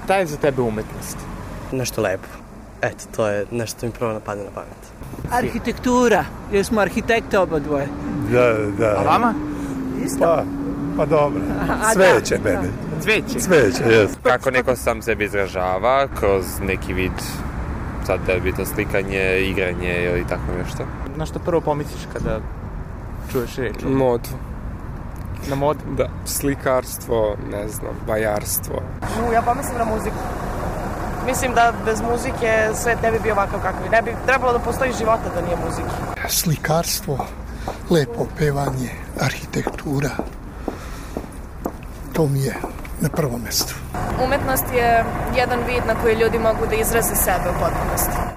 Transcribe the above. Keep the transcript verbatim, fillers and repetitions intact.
Šta je za tebe umetnost? Nešto lepo. Eto, to je nešto mi prvo napadne na pamet. Arhitektura, jer smo arhitekte oba dvoje. Da, da. A vama? Isto. Pa, pa dobro. Cveće mene. Cveće? Cveće, jes. Kako neko sam sebi izražava kroz neki vid, sad da bi to slikanje, igranje ili tako nešto. Na što prvo pomisliš kada čuješ reč? Mod. Na mod? Da. Slikarstvo, ne znam, vajarstvo. No, ja pomislim na muziku. Mislim da bez muzike svet ne bi bio ovakav kakav. Ne bi trebalo da postoji života da nije muzike. Slikarstvo, lepo pevanje, arhitektura. To mi je na prvom mestu. Umetnost je jedan vid na koji ljudi mogu da izraze sebe u potpunosti.